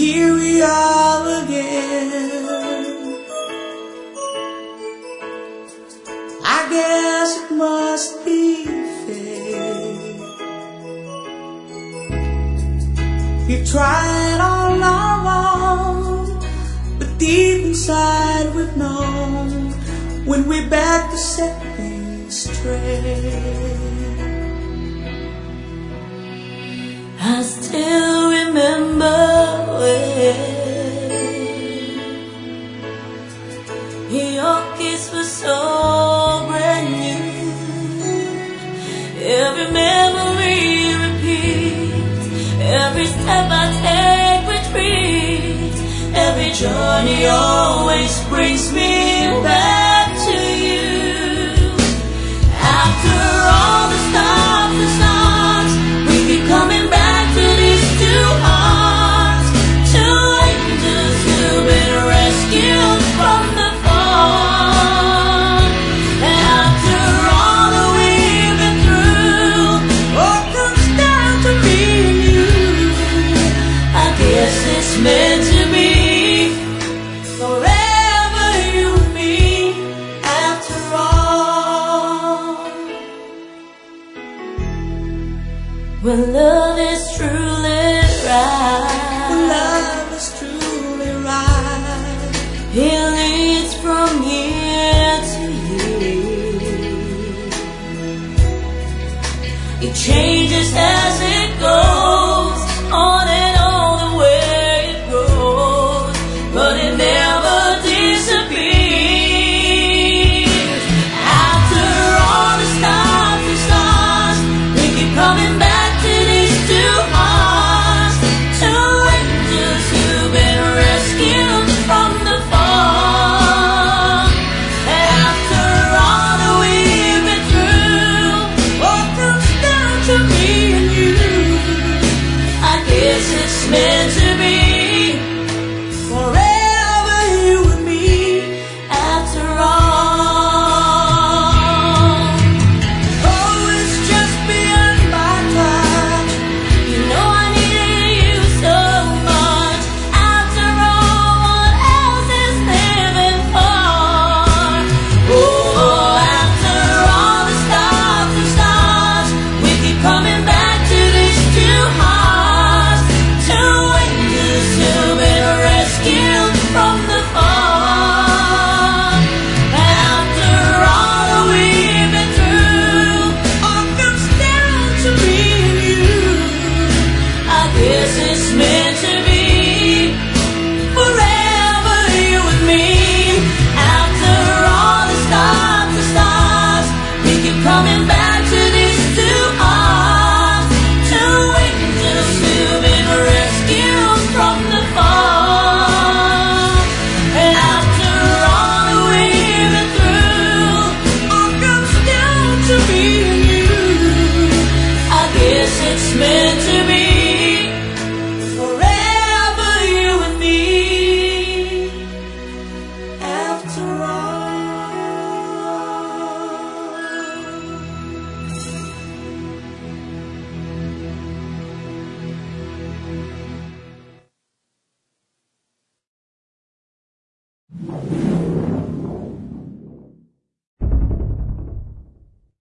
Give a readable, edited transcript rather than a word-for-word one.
here we are again. I guess it must be fate. We've tried all along, but deep inside we've known when we're back to set things straight. I still remember when your kiss was so brand new. Every memory repeats, every step I take retreats, every journey always brings me back to you. After all the stops and starts, we keep coming back to these two hearts, two angels who've been rescued from the fall. After all that we've been through, what comes down to me and you, I guess it's meant to be forever, you and me, after all. When love is truly right, when love is truly right, it leads from year to year. It changes as it goes, on and on the way it grows, but it never disappears. After all the stops and starts, we keep coming back to these two hearts, two angels who've been rescued from the fall. After all that we've been through, what comes down to me and you, I guess it's meant to be forever, you and me, after all. Oh, it's just beyond my touch. You know I needed you so much. After all, what else is living for? Oh, after all the stops and starts, we keep coming back to these two hearts, two angels who've been rescued from the fall. After all that we've been through, all comes down to me and you, I guess it's meant to be forever, you and me. After all the stops and starts, we keep coming back to these two hearts, two angels who've been rescued from the fall. After all that we've been through, all comes down to me and you, I guess it's meant to be forever, you and me, after all.